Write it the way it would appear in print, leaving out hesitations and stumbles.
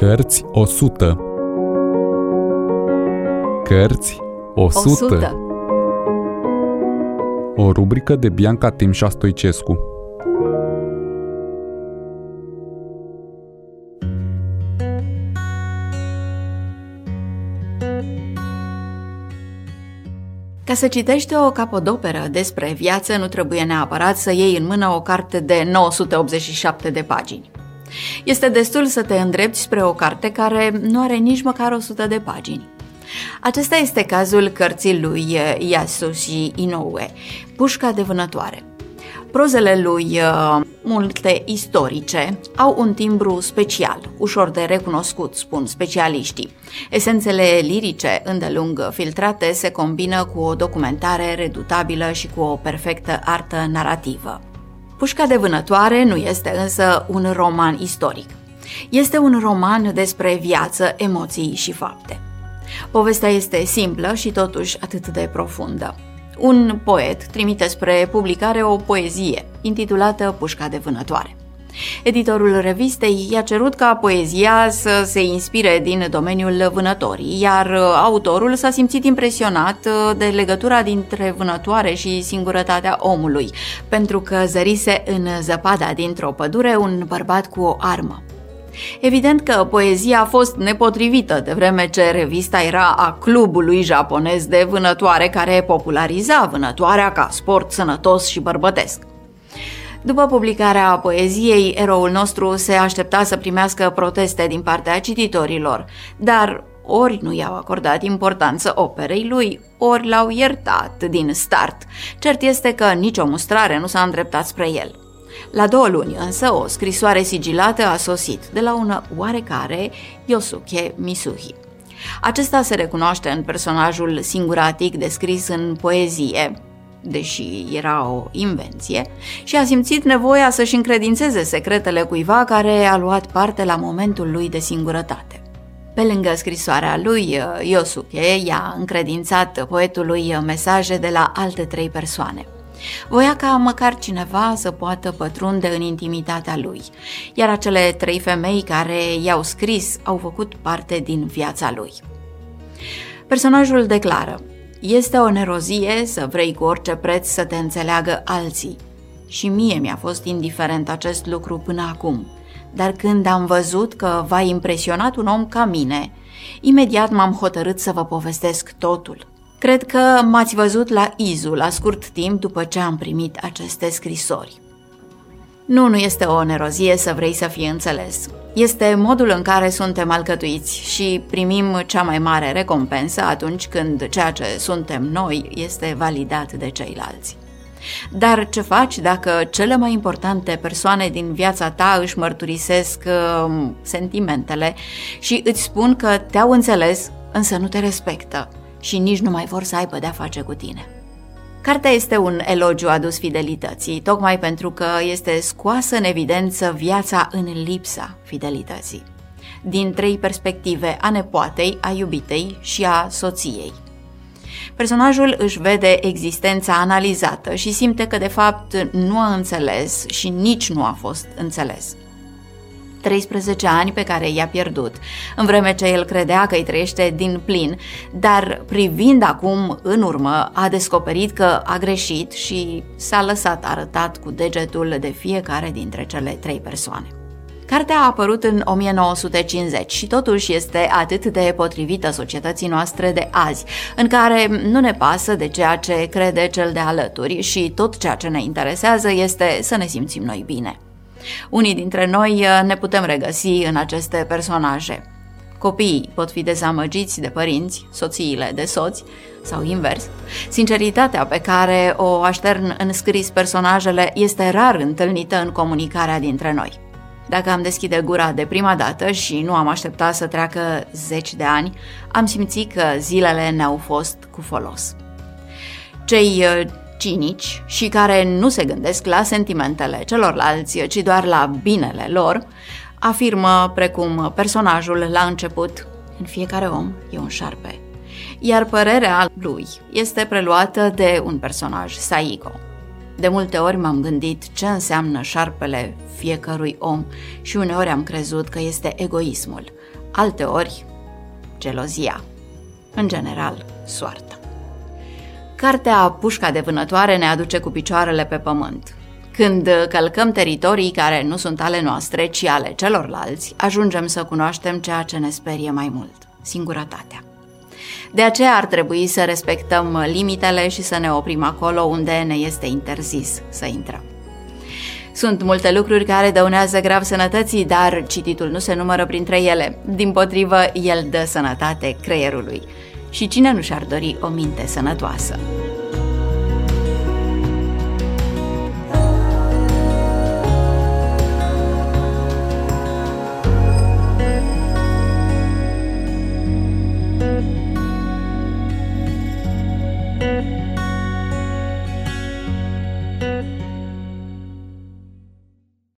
Cărți 100. Cărți 100. O rubrică de Bianca Timșa Stoicescu. Ca să citești o capodoperă despre viață, nu trebuie neapărat să iei în mână o carte de 987 de pagini. Este destul să te îndrepți spre o carte care nu are nici măcar 100 de pagini. Acesta este cazul cărții lui Yasushi Inoue, Pușca de vânătoare. Prozele lui, multe istorice, au un timbru special, ușor de recunoscut, spun specialiștii. Esențele lirice, îndelung filtrate, se combină cu o documentare redutabilă și cu o perfectă artă narrativă. Pușca de vânătoare nu este însă un roman istoric. Este un roman despre viață, emoții și fapte. Povestea este simplă și totuși atât de profundă. Un poet trimite spre publicare o poezie intitulată Pușca de vânătoare. Editorul revistei i-a cerut ca poezia să se inspire din domeniul vânătorii, iar autorul s-a simțit impresionat de legătura dintre vânătoare și singurătatea omului, pentru că zărise în zăpada dintr-o pădure un bărbat cu o armă. Evident că poezia a fost nepotrivită, de vreme ce revista era a clubului japonez de vânătoare care populariza vânătoarea ca sport sănătos și bărbătesc. După publicarea poeziei, eroul nostru se aștepta să primească proteste din partea cititorilor, dar ori nu i-au acordat importanță operei lui, ori l-au iertat din start. Cert este că nicio mustrare nu s-a îndreptat spre el. La 2 luni însă o scrisoare sigilată a sosit de la un oarecare Yosuke Misuhi. Acesta se recunoaște în personajul singuratic descris în poezie, deși era o invenție, și a simțit nevoia să-și încredințeze secretele cuiva care a luat parte la momentul lui de singurătate. Pe lângă scrisoarea lui, Yosuke i-a încredințat poetului mesaje de la alte 3 persoane. Voia ca măcar cineva să poată pătrunde în intimitatea lui, iar acele 3 femei care i-au scris au făcut parte din viața lui. Personajul declară: "Este o nerozie să vrei cu orice preț să te înțeleagă alții. Și mie mi-a fost indiferent acest lucru până acum, dar când am văzut că v-a impresionat un om ca mine, imediat m-am hotărât să vă povestesc totul. Cred că m-ați văzut la Izu la scurt timp după ce am primit aceste scrisori." Nu este o nerozie să vrei să fii înțeles. Este modul în care suntem alcătuiți și primim cea mai mare recompensă atunci când ceea ce suntem noi este validat de ceilalți. Dar ce faci dacă cele mai importante persoane din viața ta își mărturisesc sentimentele și îți spun că te-au înțeles, însă nu te respectă și nici nu mai vor să aibă de-a face cu tine? Cartea este un elogiu adus fidelității, tocmai pentru că este scoasă în evidență viața în lipsa fidelității, din 3 perspective: a nepoatei, a iubitei și a soției. Personajul își vede existența analizată și simte că de fapt nu a înțeles și nici nu a fost înțeles. 13 ani pe care i-a pierdut, în vreme ce el credea că îi trăiește din plin, dar privind acum în urmă a descoperit că a greșit și s-a lăsat arătat cu degetul de fiecare dintre cele 3 persoane. Cartea a apărut în 1950 și totuși este atât de potrivită societății noastre de azi, în care nu ne pasă de ceea ce crede cel de alături și tot ceea ce ne interesează este să ne simțim noi bine. Unii dintre noi ne putem regăsi în aceste personaje. Copiii pot fi dezamăgiți de părinți, soțiile de soți sau invers. Sinceritatea pe care o aștern în scris personajele este rar întâlnită în comunicarea dintre noi. Dacă am deschide gura de prima dată și nu am așteptat să treacă 10 de ani, am simțit că zilele ne-au fost cu folos. Cei cinici și care nu se gândesc la sentimentele celorlalți, ci doar la binele lor, afirmă precum personajul la început: "În fiecare om e un șarpe", iar părerea lui este preluată de un personaj, Saiko. De multe ori m-am gândit ce înseamnă șarpele fiecărui om și uneori am crezut că este egoismul, alteori gelozia, în general soarta. Cartea Pușca de vânătoare ne aduce cu picioarele pe pământ. Când călcăm teritorii care nu sunt ale noastre, ci ale celorlalți, ajungem să cunoaștem ceea ce ne sperie mai mult, singurătatea. De aceea ar trebui să respectăm limitele și să ne oprim acolo unde ne este interzis să intrăm. Sunt multe lucruri care dăunează grav sănătății, dar cititul nu se numără printre ele. Dimpotrivă, el dă sănătate creierului. Și cine nu și-ar dori o minte sănătoasă?